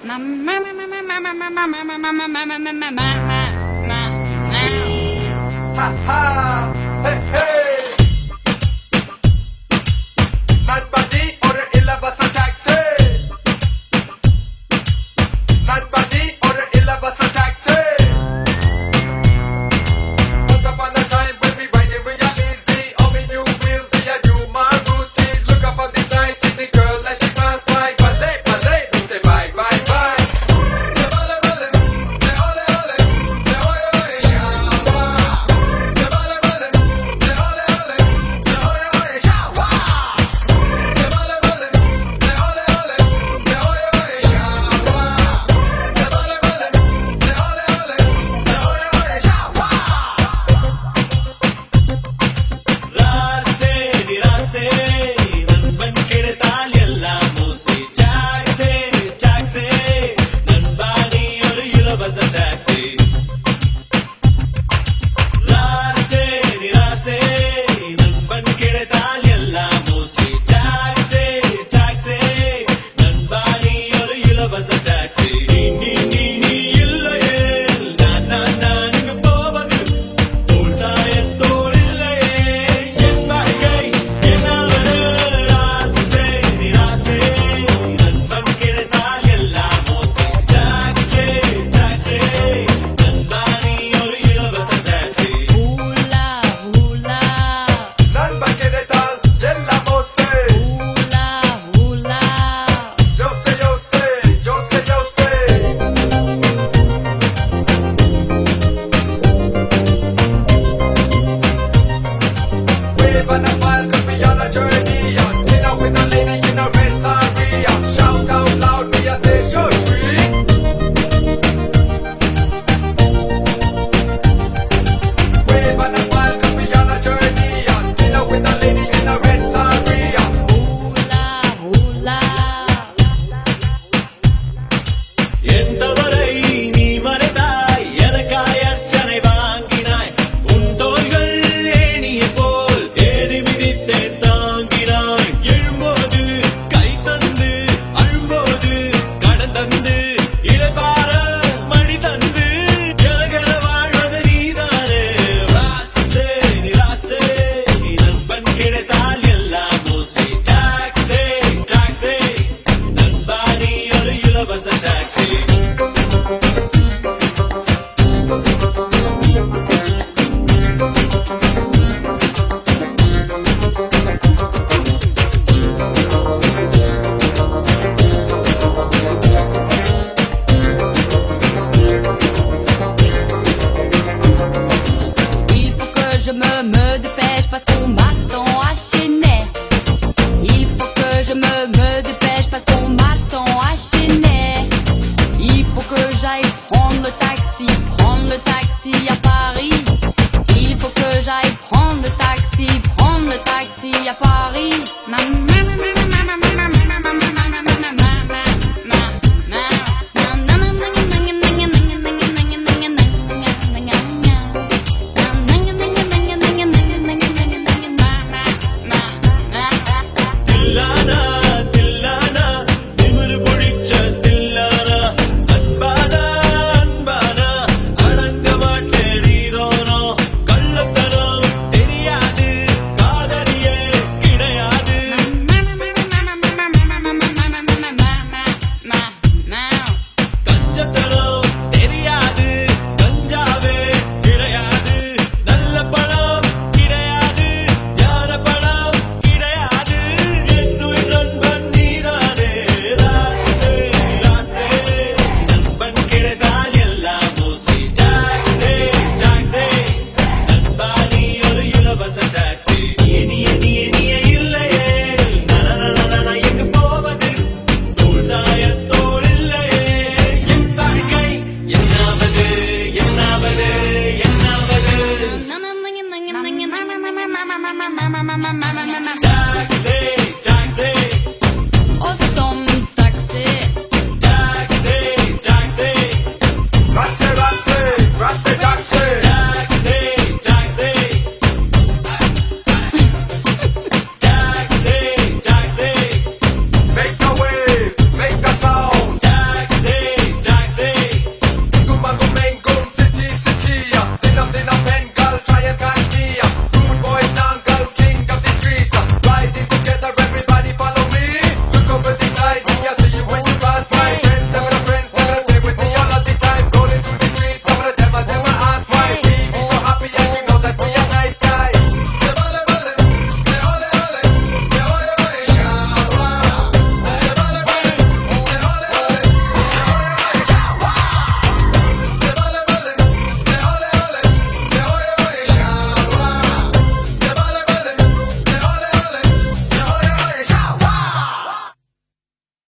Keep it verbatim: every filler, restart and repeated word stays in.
Ha ha, hey hey. Not body or illa bus a taxi. Not body or illa bus a taxi. Once upon a time when we riding real easy, all me new wheels, me a do my routine. Look up on the side, see the girl as she pass by. Ballet, ballet, we say bye, bye, bye. Say ballet, ballet, say ole, ole, say oye, oye, shawa. Say ballet, ballet, say ole, ole, say oye, oye, shawa. Say ballet, ballet, say ole, ole, say oye, oye, shawa. Say ballet, ballet, say ole, ole, say oye, oye, shawa. ராசே நிராசே நண்பன் கிடைத்தால் எல்லாம் மூசி taxi taxi நண்பா நீ ஒரு இலவச taxi ராசே நிராசே நண்பன் கிடைத்தால் எல்லாம் மூசி டாக்ஸி டாக்ஸி நண்பா நீ ஒரு இலவச டாக்ஸி நீ நீ நீ நீ இல்லையே நான் நான் நான் இங்கு போவது தோல் சாயத்தோடு இல்லையே என் வாழ்க்கை என்னாவது ராசே நிராசே நண்பன் கிடைத்தால் எல்லாம் மூசி டாக்ஸி டாக்ஸி நண்பா நீ ஒரு இலவச taxi Hula, hula, None but get it all, yella mose. hula, hula. Yo say, yo say, yo say, yo say. Wave on a file, cause we on a journey. On dinner with a lady in a red sari. Shout out loud, me a say, shush free. Wave on a file, cause we on a journey. On dinner with a lady in a red sari. Hula, hula. என் தவறை நீ மறைத்தாய் எனக்காய் அர்ச்சனை வாங்கினாய் உன் தோள்கள் ஏணியை போல் ஏறி மிதித்தேன் தாங்கினாய் எழும்போது கை தந்து அழும்போது கடன் தந்து இளைப்பாற மணி தந்து எனக்கென வாழ்வது நீதானே ராசே நிராசே நண்பன் கிடைத்தால் எல்லாம் மூசி டாக்ஸி டாக்ஸி நண்பா நீ ஒரு இலவச taxi Il faut que je me, me dépêche parce qu'on m'attend à Chennai. Il faut que je me, me dépêche parce qu'on m'attend à Chennai. Il faut que j'aille prendre le taxi, prendre le taxi à Paris. Il faut que j'aille prendre le taxi, prendre le taxi à Paris. Maman.